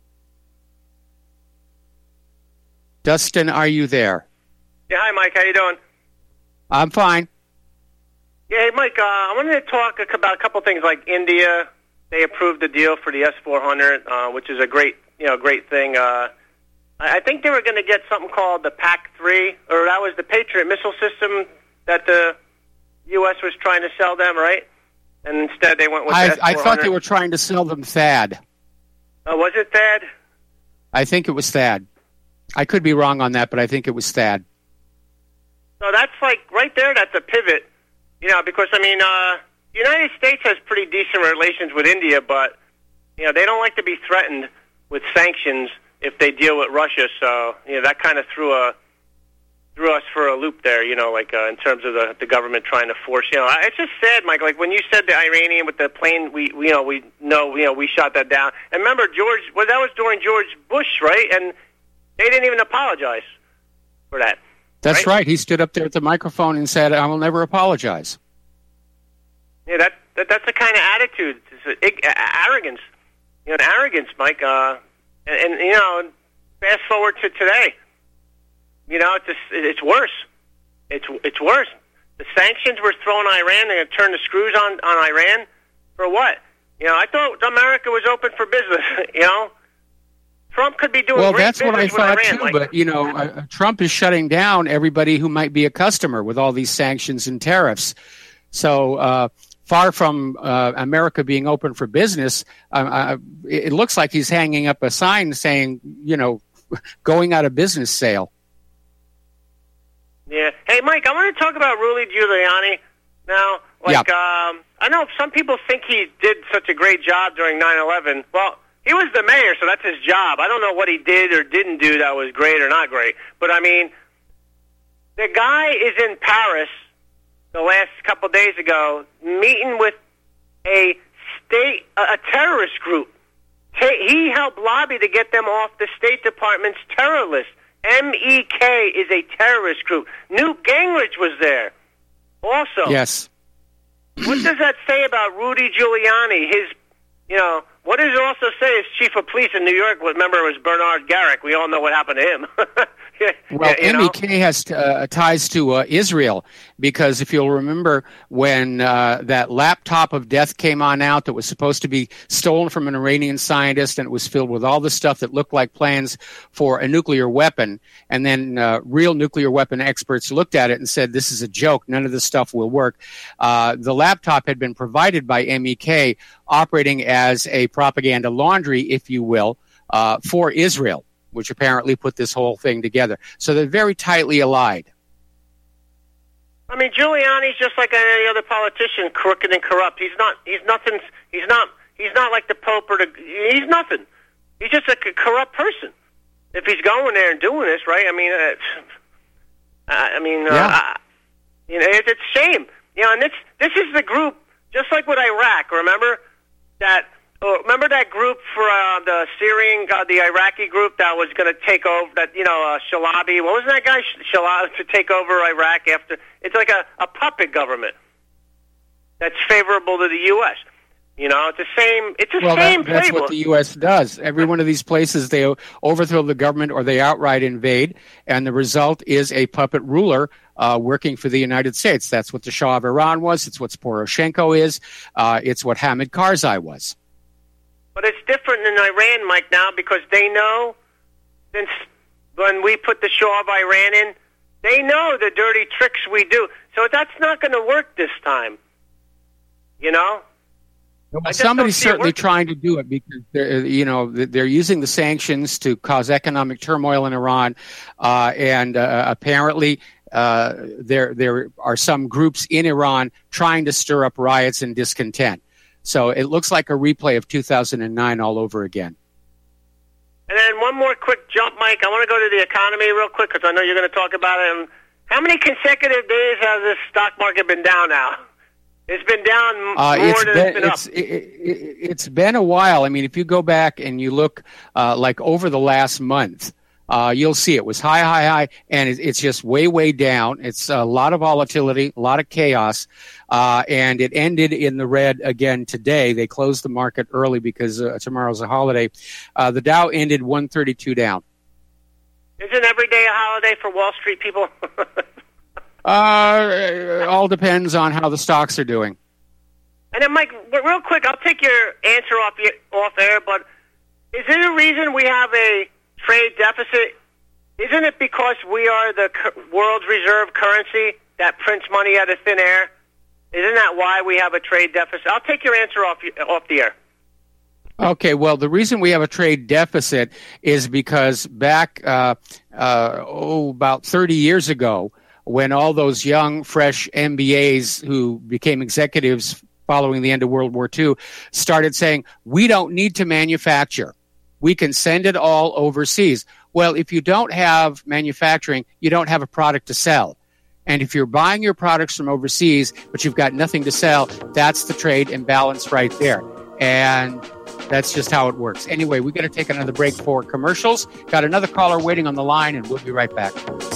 Dustin, are you there? Yeah, hi, Mike. How you doing? I'm fine. Yeah, hey, Mike, I wanted to talk about a couple things like India. They approved the deal for the S-400, which is a great thing. I think they were going to get something called the PAC-3, or that was the Patriot missile system that the U.S. was trying to sell them, right? And instead they went with the S-400. I thought they were trying to sell them THAAD. Was it THAAD? I think it was THAAD. I could be wrong on that, but I think it was THAAD. So that's like, right there, that's a pivot. Because, I mean, the United States has pretty decent relations with India, but, they don't like to be threatened with sanctions if they deal with Russia. So, that kind of threw us for a loop there, in terms of the government trying to force, it's just sad, Mike, like when you said the Iranian with the plane, we shot that down. And remember, that was during George Bush, right? And they didn't even apologize for that. That's right. He stood up there at the microphone and said, "I will never apologize." Yeah, that's the kind of attitude. It's arrogance. Arrogance, Mike. And fast forward to today. It's worse. It's worse. The sanctions were thrown on Iran. They're going to turn the screws on Iran for what? I thought America was open for business. Trump could be doing great that's what I business thought with Iran. too. But Trump is shutting down everybody who might be a customer with all these sanctions and tariffs. So far from America being open for business, it looks like he's hanging up a sign saying, going out of business sale. Yeah. Hey, Mike, I want to talk about Rudy Giuliani now. I know some people think he did such a great job during 9/11. Well, he was the mayor, so that's his job. I don't know what he did or didn't do that was great or not great. But, I mean, the guy is in Paris the last couple of days ago meeting with a terrorist group. He helped lobby to get them off the State Department's terror list. MEK is a terrorist group. Newt Gingrich was there also. Yes. What does that say about Rudy Giuliani? What does it also say as chief of police in New York? Remember, it was Bernard Garrick. We all know what happened to him. Well, MEK has ties to Israel, because if you'll remember when that laptop of death came on out that was supposed to be stolen from an Iranian scientist, and it was filled with all the stuff that looked like plans for a nuclear weapon, and then real nuclear weapon experts looked at it and said, this is a joke, none of this stuff will work. The laptop had been provided by MEK, operating as a propaganda laundry, if you will, for Israel, which apparently put this whole thing together. So they're very tightly allied. I mean, Giuliani's just like any other politician, crooked and corrupt. He's not like the Pope he's nothing. He's just a corrupt person. If he's going there and doing this, right? It's a shame. And this is the group, just like with Iraq. Remember that group for the Syrian, the Iraqi group that was going to take over, Shalabi, what was that guy, Shalabi, to take over Iraq after? It's like a puppet government that's favorable to the U.S. It's the same playbook. That's what the U.S. does. Every one of these places, they overthrow the government or they outright invade, and the result is a puppet ruler working for the United States. That's what the Shah of Iran was. It's what Poroshenko is. It's what Hamid Karzai was. But it's different in Iran, Mike, now, because they know, since when we put the Shah of Iran in, they know the dirty tricks we do. So that's not going to work this time. Well, somebody's certainly trying to do it, because they're using the sanctions to cause economic turmoil in Iran, and apparently there are some groups in Iran trying to stir up riots and discontent. So it looks like a replay of 2009 all over again. And then one more quick jump, Mike. I want to go to the economy real quick, because I know you're going to talk about it. And how many consecutive days has this stock market been down now? It's been down more than it's been up. It's been a while. I mean, if you go back and you look like over the last month, you'll see it was high, and it's just way down. It's a lot of volatility, a lot of chaos, and it ended in the red again today. They closed the market early because tomorrow's a holiday. The Dow ended 132 down. Isn't every day a holiday for Wall Street people? All depends on how the stocks are doing. And then, Mike, real quick, I'll take your answer off air, but is there a reason we have a trade deficit, isn't it because we are the world's reserve currency that prints money out of thin air? Isn't that why we have a trade deficit? I'll take your answer off the air. Okay, well, the reason we have a trade deficit is because back about 30 years ago, when all those young, fresh MBAs who became executives following the end of World War II started saying, we don't need to manufacture. We can send it all overseas. Well, if you don't have manufacturing, you don't have a product to sell. And if you're buying your products from overseas, but you've got nothing to sell, that's the trade imbalance right there. And that's just how it works. Anyway, we're going to take another break for commercials. Got another caller waiting on the line, and we'll be right back.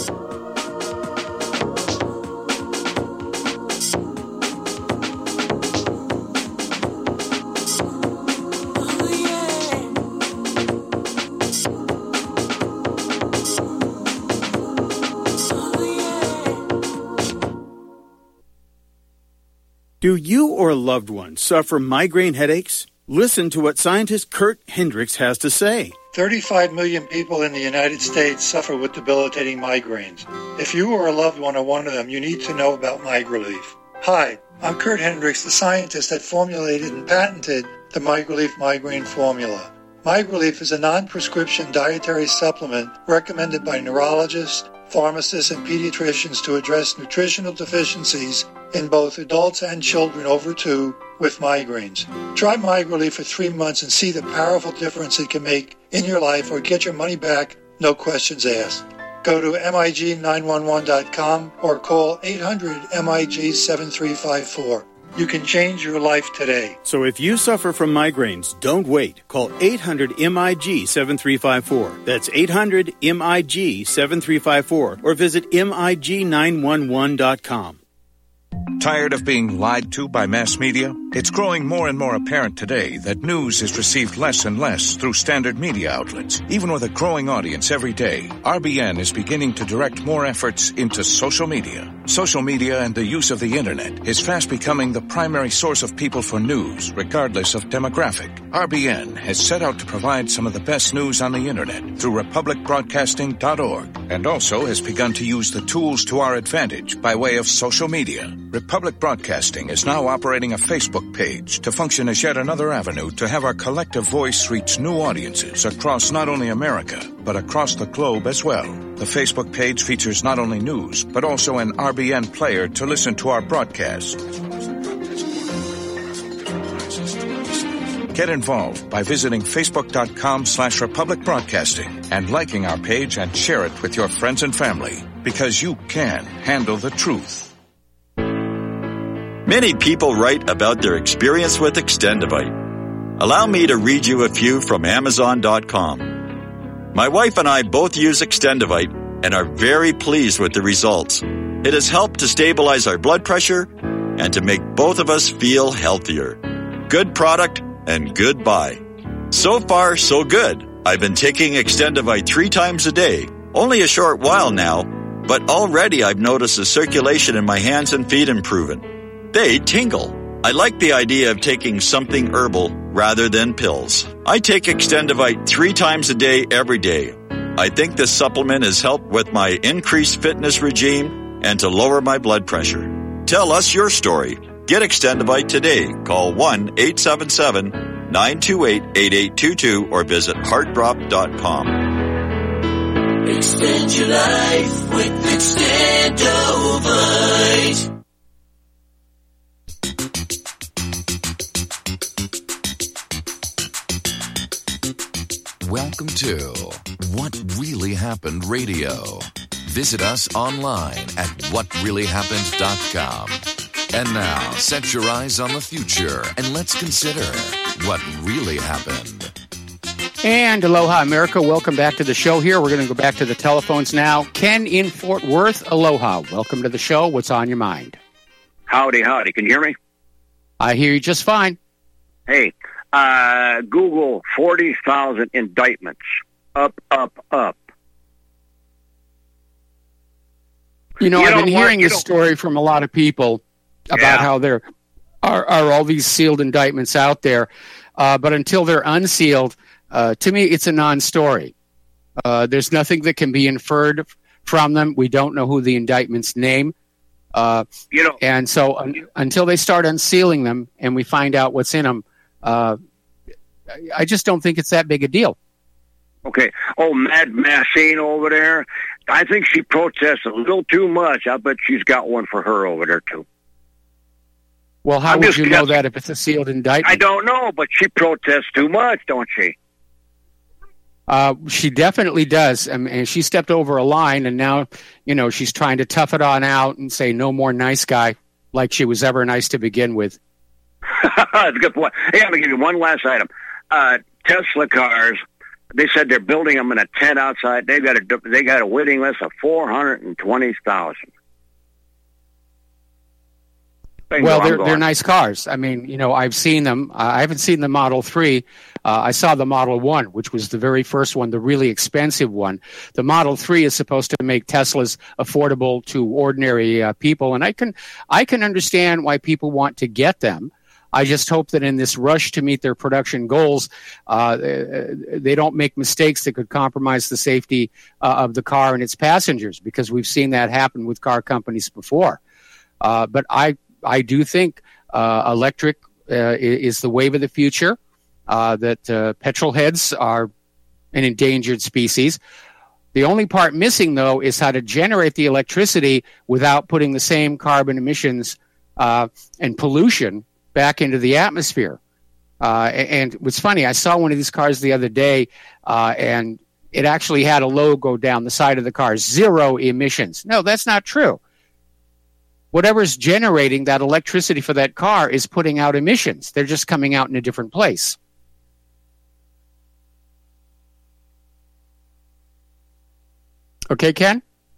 Do you or a loved one suffer migraine headaches? Listen to what scientist Kurt Hendricks has to say. 35 million people in the United States suffer with debilitating migraines. If you or a loved one are one of them, you need to know about MigraLief. Hi, I'm Kurt Hendricks, the scientist that formulated and patented the MigraLief migraine formula. MigraLief is a non-prescription dietary supplement recommended by neurologists, pharmacists, and pediatricians to address nutritional deficiencies in both adults and children over 2 with migraines. Try MigraLief for 3 months and see the powerful difference it can make in your life, or get your money back, no questions asked. Go to MIG911.com or call 800-MIG-7354. You can change your life today. So if you suffer from migraines, don't wait. Call 800-MIG-7354. That's 800-MIG-7354. Or visit MIG911.com. Tired of being lied to by mass media? It's growing more and more apparent today that news is received less and less through standard media outlets. Even with a growing audience every day, RBN is beginning to direct more efforts into social media. Social media and the use of the internet is fast becoming the primary source of people for news, regardless of demographic. RBN has set out to provide some of the best news on the internet through republicbroadcasting.org, and also has begun to use the tools to our advantage by way of social media. Republic Broadcasting is now operating a Facebook page to function as yet another avenue to have our collective voice reach new audiences across not only America, but across the globe as well. The Facebook page features not only news, but also an RBN player to listen to our broadcast. Get involved by visiting facebook.com/Republic Broadcasting and liking our page and share it with your friends and family, because you can handle the truth. Many people write about their experience with Extendivite. Allow me to read you a few from Amazon.com. My wife and I both use Extendivite and are very pleased with the results. It has helped to stabilize our blood pressure and to make both of us feel healthier. Good product and good buy. So far, so good. I've been taking Extendivite 3 times a day, only a short while now, but already I've noticed the circulation in my hands and feet improving. They tingle. I like the idea of taking something herbal rather than pills. I take Extendivite 3 times a day, every day. I think this supplement has helped with my increased fitness regime and to lower my blood pressure. Tell us your story. Get Extendivite today. Call 1-877-928-8822 or visit heartdrop.com. Extend your life with Extendivite. Welcome to What Really Happened Radio. Visit us online at whatreallyhappened.com. And now, set your eyes on the future and let's consider what really happened. And aloha, America. Welcome back to the show here. We're going to go back to the telephones now. Ken in Fort Worth, aloha. Welcome to the show. What's on your mind? Howdy. Can you hear me? I hear you just fine. Hey, Google 40,000 indictments. Up. You know, I've been hearing this story from a lot of people about how there are all these sealed indictments out there. But until they're unsealed, to me, it's a non-story. There's nothing that can be inferred from them. We don't know who the indictments name. And so until they start unsealing them and we find out what's in them, I just don't think it's that big a deal. Okay. Oh, Mad Maxine over there. I think she protests a little too much. I bet she's got one for her over there, too. Well, how would you know that if it's a sealed indictment? I don't know, but she protests too much, don't she? She definitely does. And she stepped over a line, and now, she's trying to tough it on out and say no more nice guy, like she was ever nice to begin with. That's a good point. Hey, I'm going to give you one last item. Tesla cars, they said they're building them in a tent outside. They got a waiting list of 420,000. Well, they're nice cars. I mean, I've seen them. I haven't seen the Model 3. I saw the Model 1, which was the very first one, the really expensive one. The Model 3 is supposed to make Teslas affordable to ordinary people, and I can understand why people want to get them. I just hope that in this rush to meet their production goals, they don't make mistakes that could compromise the safety of the car and its passengers, because we've seen that happen with car companies before. But I do think electric is the wave of the future, that petrol heads are an endangered species. The only part missing, though, is how to generate the electricity without putting the same carbon emissions and pollution back into the atmosphere. And what's funny, I saw one of these cars the other day, and it actually had a logo down the side of the car, 0 emissions. No, that's not true. Whatever's generating that electricity for that car is putting out emissions. They're just coming out in a different place. Okay, Ken?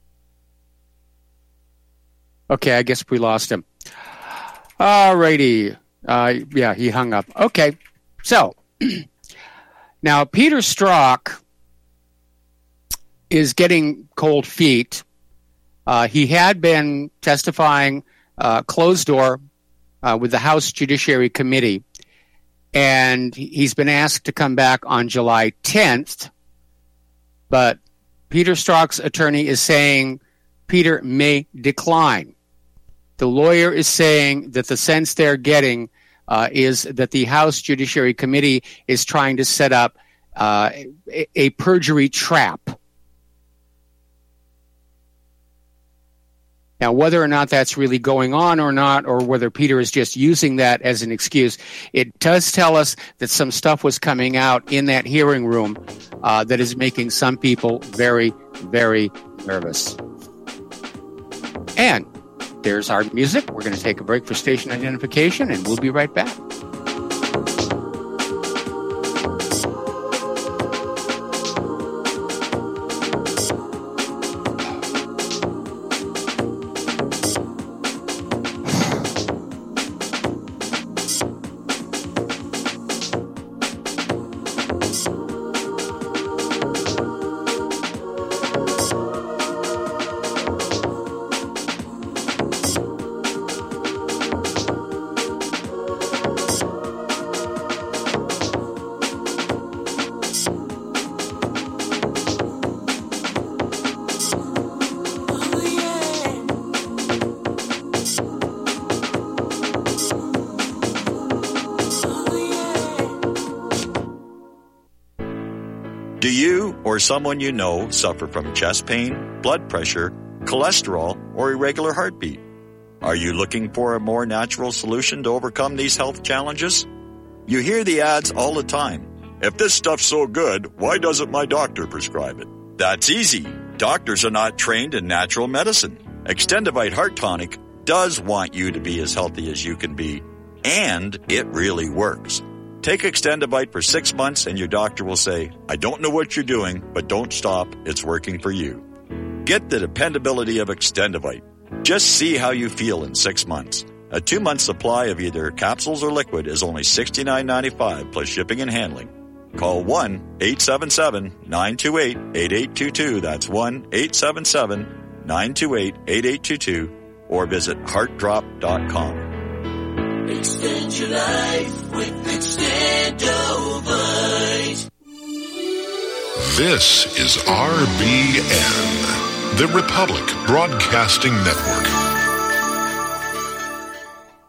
Okay, I guess we lost him. All righty. Yeah, he hung up. Okay, so now Peter Strzok is getting cold feet. He had been testifying closed door with the House Judiciary Committee, and he's been asked to come back on July 10th, but Peter Strzok's attorney is saying Peter may decline. The lawyer is saying that the sense they're getting is that the House Judiciary Committee is trying to set up a perjury trap. Now, whether or not that's really going on or not, or whether Peter is just using that as an excuse, it does tell us that some stuff was coming out in that hearing room that is making some people very, very nervous. And there's our music. We're going to take a break for station identification, and we'll be right back. Do you or someone you know suffer from chest pain, blood pressure, cholesterol, or irregular heartbeat? Are you looking for a more natural solution to overcome these health challenges? You hear the ads all the time. If this stuff's so good, why doesn't my doctor prescribe it? That's easy. Doctors are not trained in natural medicine. Extendivite Heart Tonic does want you to be as healthy as you can be, and it really works. Take Extendivite for 6 months and your doctor will say, I don't know what you're doing, but don't stop. It's working for you. Get the dependability of Extendivite. Just see how you feel in 6 months. A 2-month supply of either capsules or liquid is only $69.95 plus shipping and handling. Call 1-877-928-8822. That's 1-877-928-8822 or visit heartdrop.com. Extend your life with Extendovite. This is RBN, the Republic Broadcasting Network.